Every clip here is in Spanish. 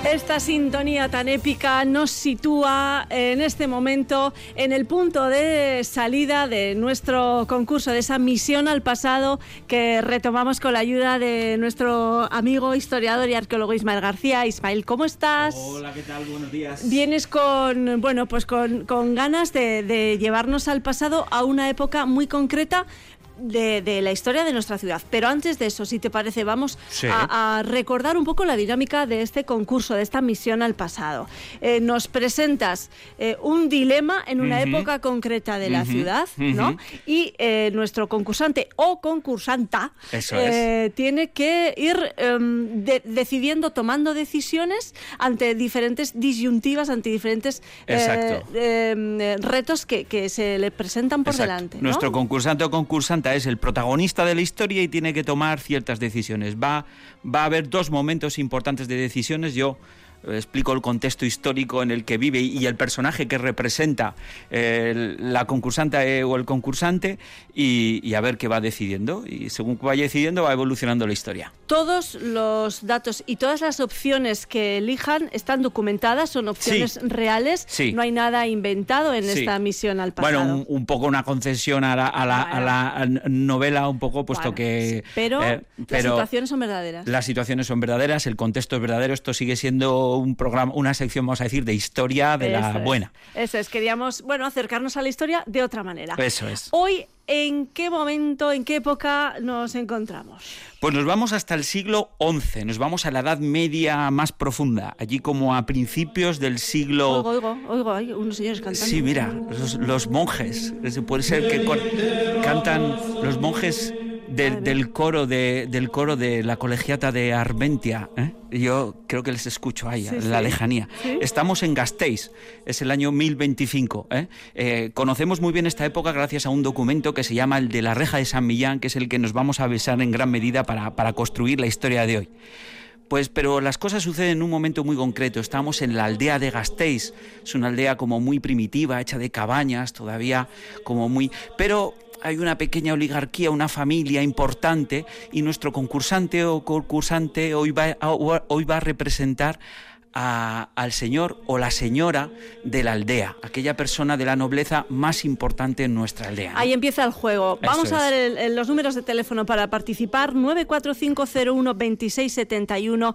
Esta sintonía tan épica nos sitúa en este momento en el punto de salida de nuestro concurso, de esa misión al pasado que retomamos con la ayuda de nuestro amigo historiador y arqueólogo Ismael García. Ismael, ¿cómo estás? Hola, ¿qué tal? Buenos días. Vienes con ganas de llevarnos al pasado, a una época muy concreta de la historia de nuestra ciudad. Pero antes de eso, si te parece, vamos a recordar un poco la dinámica de este concurso, de esta misión al pasado. Nos presentas un dilema en una época concreta de la ciudad, ¿no? Y nuestro concursante o concursanta tiene que ir decidiendo, tomando decisiones ante diferentes disyuntivas, ante diferentes retos que se le presentan por delante, ¿no? Nuestro concursante o concursanta es el protagonista de la historia y tiene que tomar ciertas decisiones. Va a haber dos momentos importantes de decisiones. Yo explico el contexto histórico en el que vive y el personaje que representa la concursanta o el concursante y a ver qué va decidiendo. Y según vaya decidiendo va evolucionando la historia. Todos los datos y todas las opciones que elijan están documentadas, son opciones reales, no hay nada inventado en esta misión al pasado. Bueno, un poco una concesión a la novela, un poco, puesto que... Pero las situaciones son verdaderas. Las situaciones son verdaderas, el contexto es verdadero, esto sigue siendo un programa, una sección, vamos a decir, de historia de la buena. Eso es, queríamos, acercarnos a la historia de otra manera. Eso es. Hoy, ¿en qué momento, en qué época nos encontramos? Pues nos vamos hasta el siglo XI, nos vamos a la Edad Media más profunda, allí como a principios del siglo... Oigo, hay unos señores cantando. Sí, mira, los monjes, puede ser que cantan los monjes del coro de la colegiata de Armentia, ¿eh? Yo creo que les escucho ahí, en la lejanía. ¿Sí? Estamos en Gasteiz, es el año 1025. Conocemos muy bien esta época gracias a un documento que se llama el de la Reja de San Millán, que es el que nos vamos a basar en gran medida para construir la historia de hoy. Pero las cosas suceden en un momento muy concreto. Estamos en la aldea de Gasteiz, es una aldea como muy primitiva, hecha de cabañas, todavía como muy... Pero hay una pequeña oligarquía, una familia importante, y nuestro concursante o concursante hoy va a representar al señor o la señora de la aldea, aquella persona de la nobleza más importante en nuestra aldea, ¿no? Ahí empieza el juego. Vamos a dar los números de teléfono para participar: 945012671,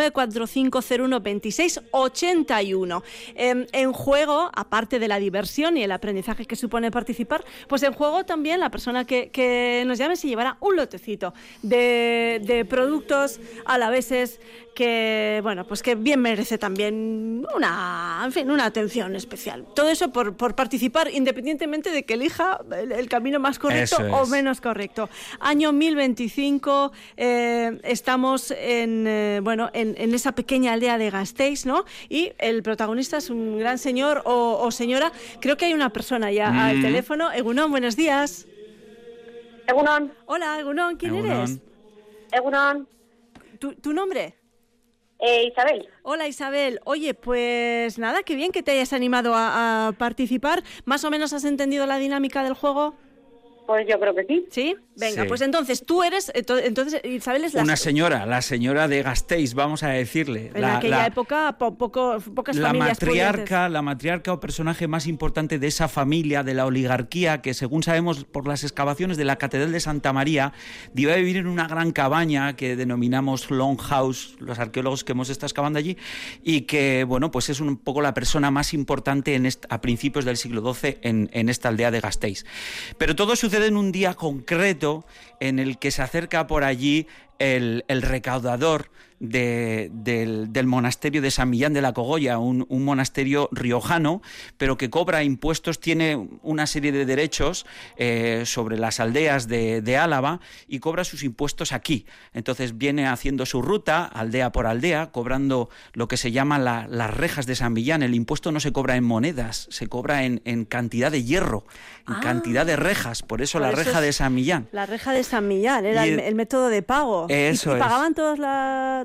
945012681. En juego, aparte de la diversión y el aprendizaje que supone participar, pues en juego también la persona que nos llame se llevará un lotecito de productos alaveses que bien merece también una atención especial. Todo eso por participar, independientemente de que elija el camino más correcto o menos correcto. Año 1025, estamos en esa pequeña aldea de Gasteiz, ¿no? Y el protagonista es un gran señor o señora. Creo que hay una persona ya al teléfono. Egunon, buenos días. Egunon. Hola, Egunon, ¿quién eres? Egunon. ¿Tu nombre? Isabel. Hola, Isabel. Oye, pues nada, qué bien que te hayas animado a participar. ¿Más o menos has entendido la dinámica del juego? Pues yo creo que sí. ¿Sí? Venga, pues entonces tú eres... Entonces Isabel es la señora de Gasteiz, vamos a decirle. En aquella época pocas familias pudientes. La matriarca o personaje más importante de esa familia, de la oligarquía, que según sabemos por las excavaciones de la Catedral de Santa María, iba a vivir en una gran cabaña que denominamos Longhouse, los arqueólogos que hemos estado excavando allí, y que, pues es un poco la persona más importante a principios del siglo XII en esta aldea de Gasteiz. Pero todo sucede en un día concreto en el que se acerca por allí el recaudador del monasterio de San Millán de la Cogolla, un monasterio riojano, pero que cobra impuestos, tiene una serie de derechos sobre las aldeas de Álava y cobra sus impuestos aquí. Entonces viene haciendo su ruta, aldea por aldea, cobrando lo que se llama las rejas de San Millán. El impuesto no se cobra en monedas, se cobra en cantidad de hierro, en cantidad de rejas, por eso la reja de San Millán. La reja de San Millán era el método de pago. Eso ¿Y pagaban todos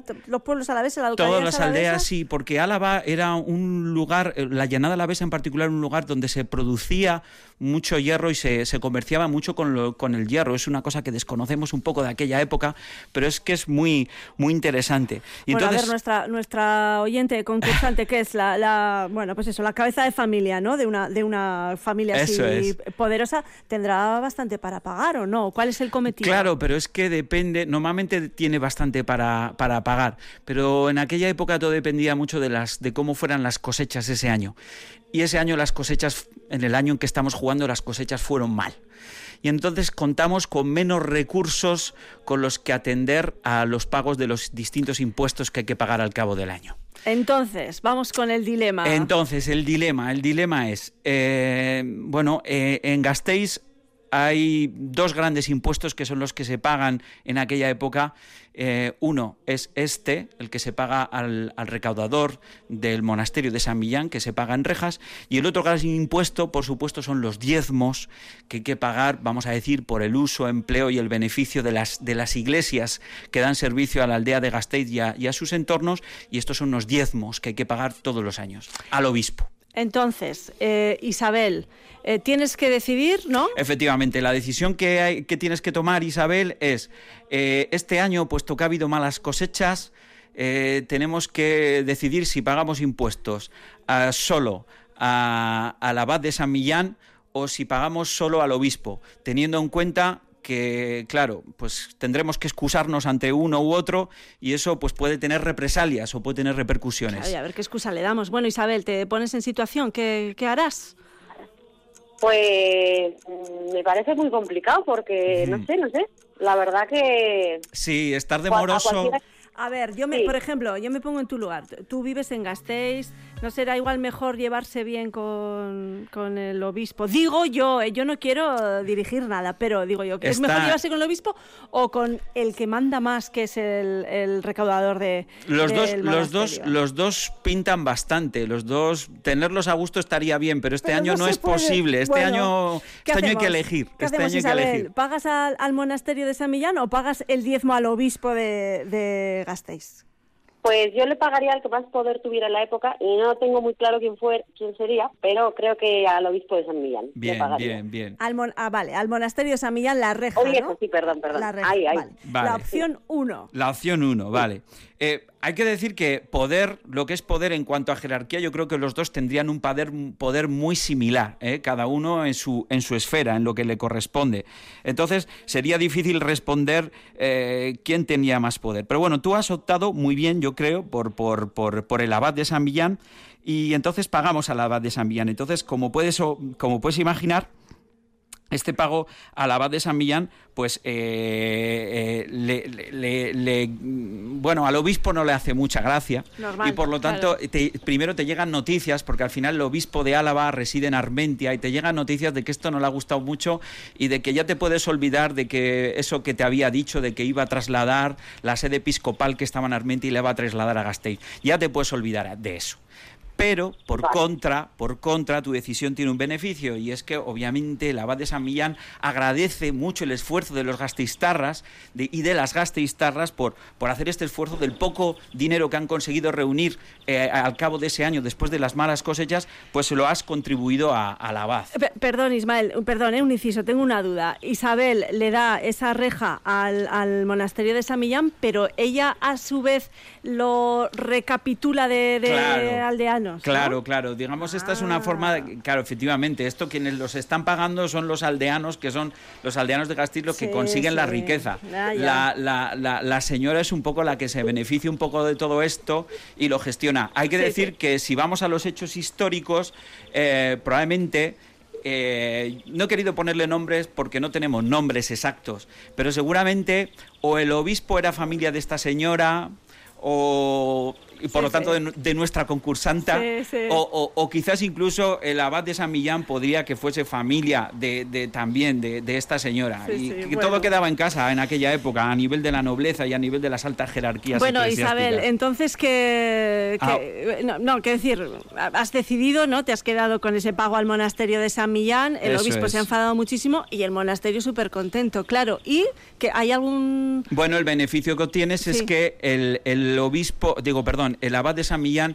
los pueblos alaveses, las localidades todas las aldeas, alavesas? sí, porque Álava era un lugar, la llanada alavesa en particular, un lugar donde se producía mucho hierro y se comerciaba mucho con el hierro. Es una cosa que desconocemos un poco de aquella época, pero es que es muy, muy interesante. Y bueno, entonces, a ver, nuestra oyente concursante, que es bueno, pues eso, la cabeza de familia, ¿no? De una familia así poderosa, ¿tendrá bastante para pagar o no? ¿Cuál es el cometido? Claro, pero es que depende, normalmente tiene bastante para pagar, pero en aquella época todo dependía mucho de cómo fueran las cosechas ese año. Y ese año en el año en que estamos jugando, las cosechas fueron mal. Y entonces contamos con menos recursos con los que atender a los pagos de los distintos impuestos que hay que pagar al cabo del año. Entonces, vamos con el dilema. Entonces, el dilema es, en Gasteiz hay dos grandes impuestos que son los que se pagan en aquella época. Uno es el que se paga al recaudador del monasterio de San Millán, que se paga en rejas, y el otro gran impuesto, por supuesto, son los diezmos que hay que pagar, vamos a decir, por el uso, empleo y el beneficio de las iglesias que dan servicio a la aldea de Gasteiz y a sus entornos, y estos son los diezmos que hay que pagar todos los años al obispo. Entonces, Isabel, tienes que decidir, ¿no? Efectivamente, la decisión que tienes que tomar, Isabel, es este año, puesto que ha habido malas cosechas, tenemos que decidir si pagamos impuestos solo al abad de San Millán o si pagamos solo al obispo, teniendo en cuenta que, claro, pues tendremos que excusarnos ante uno u otro y eso pues puede tener represalias o puede tener repercusiones. Claro, y a ver qué excusa le damos. Bueno, Isabel, te pones en situación, ¿qué harás? Pues me parece muy complicado porque no sé, la verdad que... Sí, estar demoroso... A ver, por ejemplo, yo me pongo en tu lugar. Tú vives en Gasteiz, ¿no será igual mejor llevarse bien con el obispo? Digo yo no quiero dirigir nada, pero digo yo, ¿es mejor llevarse con el obispo o con el que manda más, que es el recaudador de los dos pintan bastante, los dos, tenerlos a gusto estaría bien, pero este año no es posible, este año hay que elegir. ¿Pagas al monasterio de San Millán o pagas el diezmo al obispo de Gasteiz? Pues yo le pagaría al que más poder tuviera en la época y no tengo muy claro quién sería, pero creo que al obispo de San Millán. Bien. Vale, al monasterio de San Millán, la reja, Oye, ¿no? sí, perdón. La reja, vale. La opción 1. La opción 1, vale. Hay que decir que lo que es poder en cuanto a jerarquía, yo creo que los dos tendrían un poder muy similar, cada uno en su esfera, en lo que le corresponde. Entonces, sería difícil responder quién tenía más poder. Pero bueno, tú has optado muy bien, yo creo, por el abad de San Millán, y entonces pagamos al abad de San Millán. Entonces, como puedes imaginar, este pago al abad de San Millán, pues al obispo no le hace mucha gracia. Normal, y por lo tanto, claro. Primero te llegan noticias, porque al final el obispo de Álava reside en Armentia, y te llegan noticias de que esto no le ha gustado mucho y de que ya te puedes olvidar de que eso que te había dicho, de que iba a trasladar la sede episcopal que estaba en Armentia y le va a trasladar a Gasteiz. Ya te puedes olvidar de eso. Pero, por contra, tu decisión tiene un beneficio, y es que, obviamente, el abad de San Millán agradece mucho el esfuerzo de los gasteiztarras y de las gasteiztarras por hacer este esfuerzo del poco dinero que han conseguido reunir al cabo de ese año, después de las malas cosechas, pues se lo has contribuido al abad. Perdón, Ismael, un inciso, tengo una duda. Isabel le da esa reja al monasterio de San Millán, pero ella, a su vez, lo recapitula de aldeanos. Claro, ¿no? digamos, esta es una forma claro, efectivamente, esto quienes los están pagando son los aldeanos, que son los aldeanos de Gasteiz los que consiguen la riqueza. La señora es un poco la que se beneficia un poco de todo esto y lo gestiona. Hay que decir que si vamos a los hechos históricos, probablemente... no he querido ponerle nombres porque no tenemos nombres exactos, pero seguramente o el obispo era familia de esta señora y por lo tanto de nuestra concursanta, Sí. o quizás incluso el abad de San Millán podría que fuese familia también de esta señora, y que todo quedaba en casa en aquella época, a nivel de la nobleza y a nivel de las altas jerarquías. Bueno, eclesiásticas. Isabel, entonces qué decir, has decidido, ¿no? Te has quedado con ese pago al monasterio de San Millán, el Eso obispo es. se ha enfadado muchísimo y el monasterio súper contento, claro. ¿Y que hay algún...? Bueno, el beneficio que obtienes es que el abad de San Millán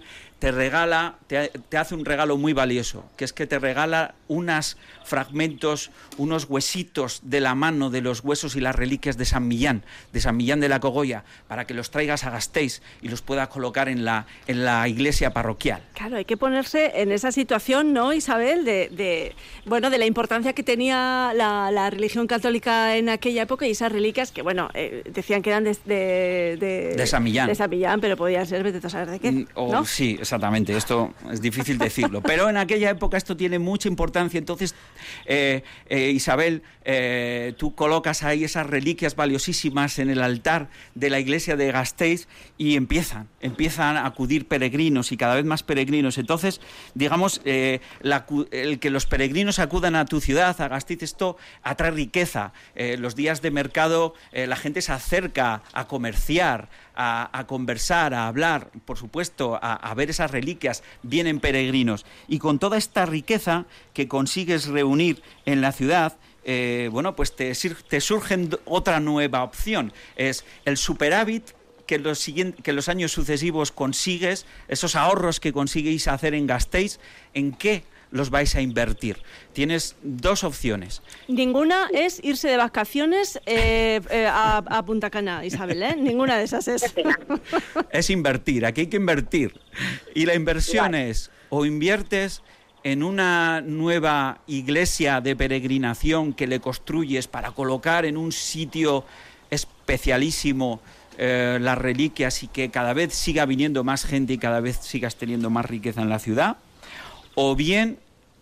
te hace un regalo muy valioso, que es que te regala unos fragmentos, unos huesitos de la mano de los huesos y las reliquias de San Millán de la Cogolla, para que los traigas a Gasteiz y los puedas colocar en la iglesia parroquial. Claro, hay que ponerse en esa situación, ¿no, Isabel? De la importancia que tenía la religión católica en aquella época y esas reliquias que, decían que eran de San Millán. De San Millán, pero podían ser, vete a saber de qué, ¿no? Sí, exactamente, esto es difícil decirlo, pero en aquella época esto tiene mucha importancia. Entonces, Isabel, tú colocas ahí esas reliquias valiosísimas en el altar de la iglesia de Gasteiz y empiezan a acudir peregrinos y cada vez más peregrinos. Entonces, digamos, el que los peregrinos acudan a tu ciudad, a Gasteiz, esto atrae riqueza. Los días de mercado, la gente se acerca a comerciar, a conversar, a hablar, por supuesto, a ver esas reliquias, vienen peregrinos. Y con toda esta riqueza que consigues reunir en la ciudad, pues te surge otra nueva opción. Es el superávit que los años sucesivos consigues, esos ahorros que conseguís hacer en Gasteiz, ¿en qué los vais a invertir? Tienes dos opciones. Ninguna es irse de vacaciones a Punta Cana, Isabel, ¿eh? Ninguna de esas es. Es invertir, aquí hay que invertir. Y la inversión es, o inviertes en una nueva iglesia de peregrinación que le construyes para colocar en un sitio especialísimo las reliquias y que cada vez siga viniendo más gente y cada vez sigas teniendo más riqueza en la ciudad, o bien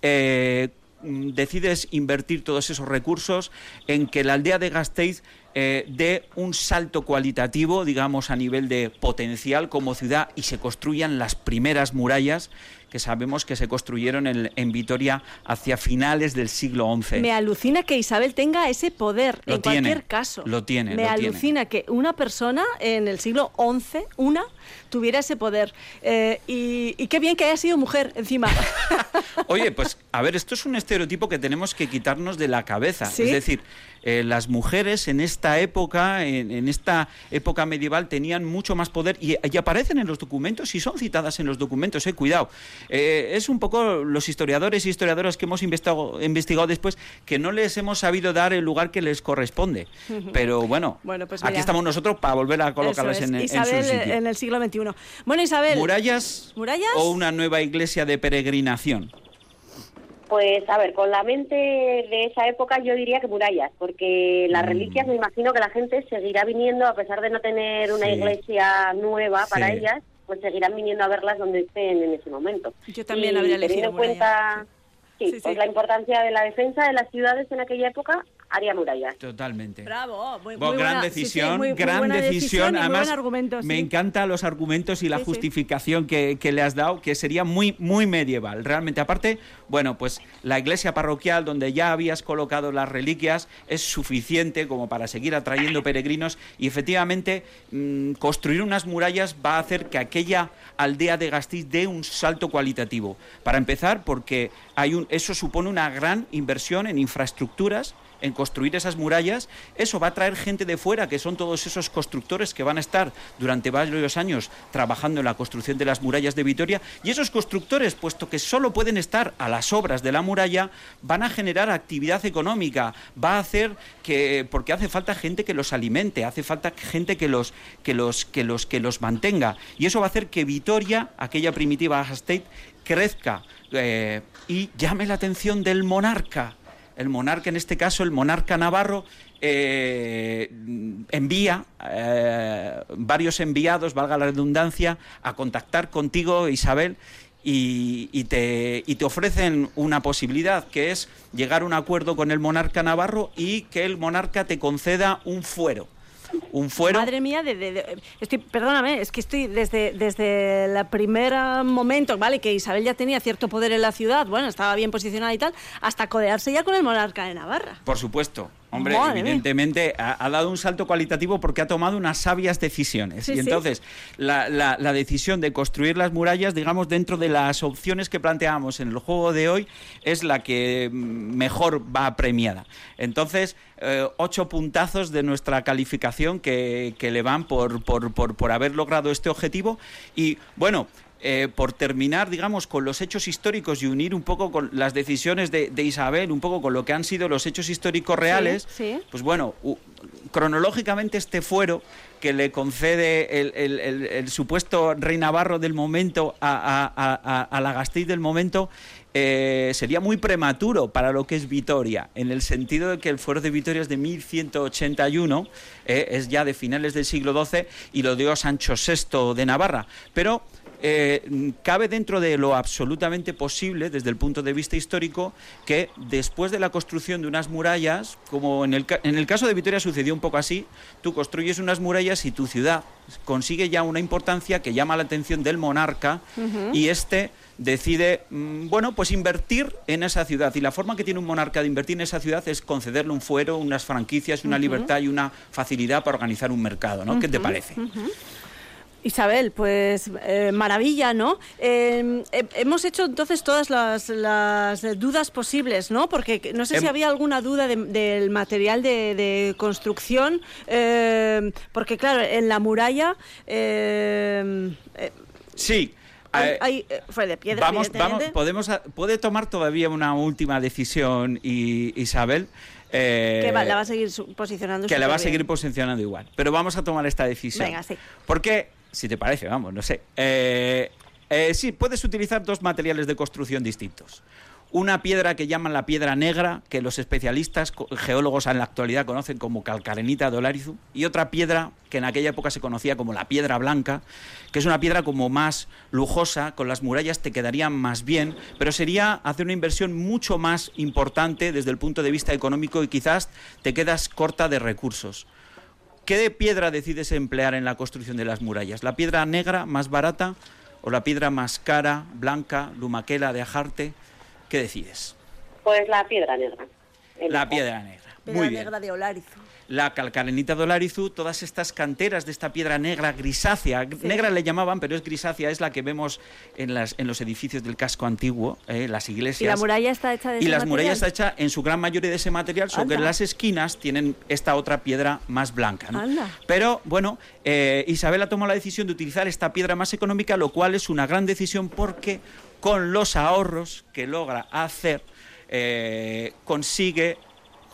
decides invertir todos esos recursos en que la aldea de Gasteiz dé un salto cualitativo, digamos, a nivel de potencial como ciudad y se construyan las primeras murallas que sabemos que se construyeron en Vitoria hacia finales del siglo XI. Me alucina que Isabel tenga ese poder cualquier caso. Lo tiene. Me alucina que una persona en el siglo XI, tuviera ese poder. Y qué bien que haya sido mujer, encima. Oye, pues, a ver, esto es un estereotipo que tenemos que quitarnos de la cabeza. ¿Sí? Es decir, las mujeres en esta época medieval, tenían mucho más poder y aparecen en los documentos y son citadas en los documentos, cuidado. Es un poco los historiadores y historiadoras que hemos investigado después que no les hemos sabido dar el lugar que les corresponde. Pero bueno, pues aquí estamos nosotros para volver a colocarlas en su Isabel, sitio. en el siglo XXI. Bueno, Isabel... ¿Murallas o una nueva iglesia de peregrinación? Pues, a ver, con la mente de esa época yo diría que murallas, porque las reliquias me imagino que la gente seguirá viniendo, a pesar de no tener una iglesia nueva para ellas, pues seguirán viniendo a verlas donde estén en ese momento. Yo también habría elegido teniendo en cuenta la importancia de la defensa de las ciudades en aquella época, haría murallas. Totalmente. Bravo, muy gran buena decisión, muy gran buena decisión. Además, argumento, me encantan los argumentos y la justificación que le has dado, que sería muy, muy medieval. Realmente, aparte, pues la iglesia parroquial donde ya habías colocado las reliquias es suficiente como para seguir atrayendo peregrinos y efectivamente construir unas murallas va a hacer que aquella aldea de Gasteiz dé un salto cualitativo. Para empezar, porque eso supone una gran inversión en infraestructuras, en construir esas murallas. Eso va a traer gente de fuera, que son todos esos constructores que van a estar durante varios años trabajando en la construcción de las murallas de Vitoria, y esos constructores, puesto que solo pueden estar a las obras de la muralla, van a generar actividad económica, va a hacer que, porque hace falta gente que los alimente, hace falta gente que los mantenga, y eso va a hacer que Vitoria, aquella primitiva Gasteiz, crezca y llame la atención del monarca. El monarca, en este caso, el monarca navarro, envía varios enviados, valga la redundancia, a contactar contigo, Isabel, y te ofrecen una posibilidad, que es llegar a un acuerdo con el monarca navarro y que el monarca te conceda un fuero. un fuero. Madre mía, perdóname, es que estoy desde el primer momento, vale, que Isabel ya tenía cierto poder en la ciudad, bueno, estaba bien posicionada y tal, hasta codearse ya con el monarca de Navarra. Por supuesto. Hombre, Madre evidentemente ha dado un salto cualitativo porque ha tomado unas sabias decisiones. Sí, y entonces, la decisión de construir las murallas, digamos, dentro de las opciones que planteábamos en el juego de hoy, es la que mejor va premiada. Entonces, 8 puntazos de nuestra calificación que le van por haber logrado este objetivo. Y, bueno... por terminar, digamos, con los hechos históricos y unir un poco con las decisiones de Isabel, un poco con lo que han sido los hechos históricos reales, pues bueno, cronológicamente este fuero que le concede el supuesto rey navarro del momento a la Gasteiz del momento, sería muy prematuro para lo que es Vitoria, en el sentido de que el fuero de Vitoria es de 1181, es ya de finales del siglo XII y lo dio Sancho VI de Navarra, pero... cabe dentro de lo absolutamente posible desde el punto de vista histórico que después de la construcción de unas murallas, como en el caso de Vitoria sucedió un poco así, tú construyes unas murallas y tu ciudad consigue ya una importancia que llama la atención del monarca y decide, pues invertir en esa ciudad. Y la forma que tiene un monarca de invertir en esa ciudad es concederle un fuero, unas franquicias, una libertad y una facilidad para organizar un mercado, ¿no? ¿Qué te parece? Isabel, pues maravilla, ¿no? Hemos hecho entonces todas las dudas posibles, ¿no? Porque no sé si había alguna duda del material de construcción, porque claro, en la muralla... sí. Fue de piedra, puede tomar todavía una última decisión, Isabel. Que la va a seguir posicionando. Que la va a seguir posicionando igual. Pero vamos a tomar esta decisión. Venga, sí. Porque, si te parece, vamos, no sé. Sí, puedes utilizar 2 materiales de construcción distintos. Una piedra que llaman la piedra negra, que los especialistas, geólogos en la actualidad conocen como calcarenita de Olarizu, y otra piedra que en aquella época se conocía como la piedra blanca, que es una piedra como más lujosa, con las murallas te quedarían más bien, pero sería hacer una inversión mucho más importante desde el punto de vista económico y quizás te quedas corta de recursos. ¿Qué piedra decides emplear en la construcción de las murallas? ¿La piedra negra más barata o la piedra más cara, blanca, lumaquela de Ajarte? ¿Qué decides? Pues la piedra negra. La piedra negra. Muy bien. Negra de Olarizu. La calcarenita de Olarizu, todas estas canteras de esta piedra negra grisácea, negra le llamaban, pero es grisácea, es la que vemos en los edificios del casco antiguo, las iglesias. ¿Y la muralla está hecha de ese material? Muralla está hecha en su gran mayoría de ese material, solo que en las esquinas tienen esta otra piedra más blanca, ¿no? Pero, bueno, Isabel ha tomado la decisión de utilizar esta piedra más económica, lo cual es una gran decisión porque con los ahorros que logra hacer, consigue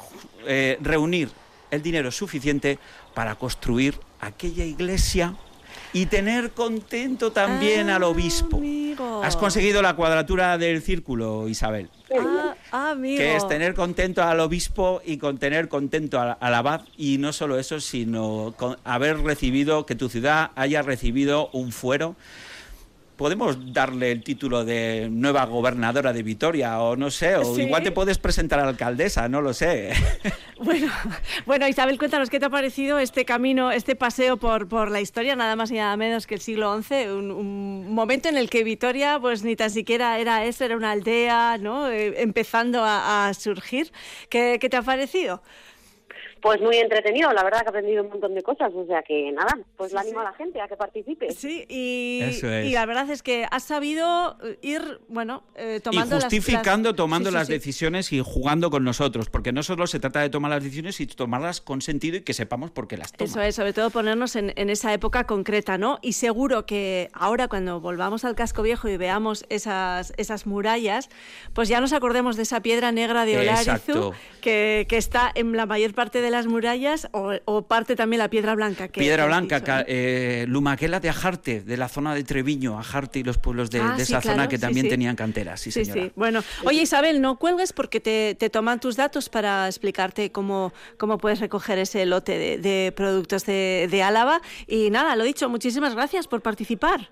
reunir el dinero suficiente para construir aquella iglesia y tener contento también al obispo. Amigo. Has conseguido la cuadratura del círculo, Isabel. Amigo. Que es tener contento al obispo y tener contento al abad, y no solo eso, sino haber recibido, que tu ciudad haya recibido un fuero. Podemos darle el título de nueva gobernadora de Vitoria, o no sé, o igual te puedes presentar a alcaldesa, no lo sé. Bueno, Isabel, cuéntanos qué te ha parecido este camino, este paseo por la historia, nada más y nada menos que el siglo XI, un momento en el que Vitoria, pues ni tan siquiera era eso, era una aldea, ¿no? Empezando a surgir. ¿Qué te ha parecido? Pues muy entretenido, la verdad que he aprendido un montón de cosas, o sea que nada, pues le animo a la gente a que participe. Sí, y la verdad es que has sabido ir, tomando y justificando, tomando las decisiones y jugando con nosotros, porque no solo se trata de tomar las decisiones, sino tomarlas con sentido y que sepamos por qué las tomas. Eso es, sobre todo ponernos en esa época concreta, ¿no? Y seguro que ahora cuando volvamos al casco viejo y veamos esas murallas, pues ya nos acordemos de esa piedra negra de Olarizu, que está en la mayor parte de las murallas, o parte también la piedra blanca. Piedra blanca, Lumaquela de Ajarte, de la zona de Treviño, Ajarte y los pueblos de esa zona que también tenían canteras. Sí, señora. Sí. Bueno, oye, Isabel, no cuelgues porque te toman tus datos para explicarte cómo puedes recoger ese lote de productos de Álava. Y nada, lo dicho, muchísimas gracias por participar.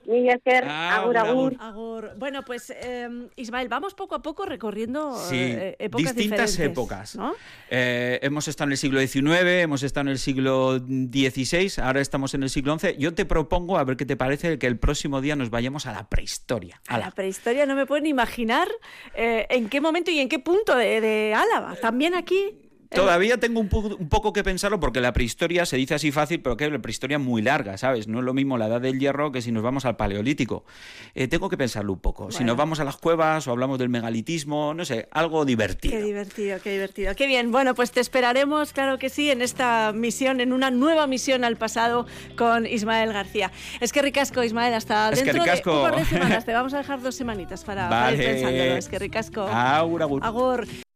Agur. Bueno, pues Isabel, vamos poco a poco recorriendo distintas épocas, ¿no? Hemos estado en el siglo XIX, hemos estado en el siglo XVI, ahora estamos en el siglo XI. Yo te propongo, a ver qué te parece, que el próximo día nos vayamos a la prehistoria. A la prehistoria no me puedo ni imaginar en qué momento y en qué punto de Álava. También aquí... Todavía tengo un poco que pensarlo, porque la prehistoria se dice así fácil, pero que la prehistoria es muy larga, ¿sabes? No es lo mismo la edad del hierro que si nos vamos al paleolítico. Tengo que pensarlo un poco. Bueno. Si nos vamos a las cuevas o hablamos del megalitismo, no sé, algo divertido. Qué divertido, qué divertido. Qué bien. Bueno, pues te esperaremos, claro que sí, en esta misión, en una nueva misión al pasado con Ismael García. Es que ricasco, Ismael, hasta dentro de un par de semanas. Te vamos a dejar 2 semanitas para ir pensándolo. Es que ricasco. Agur, agur. Agur.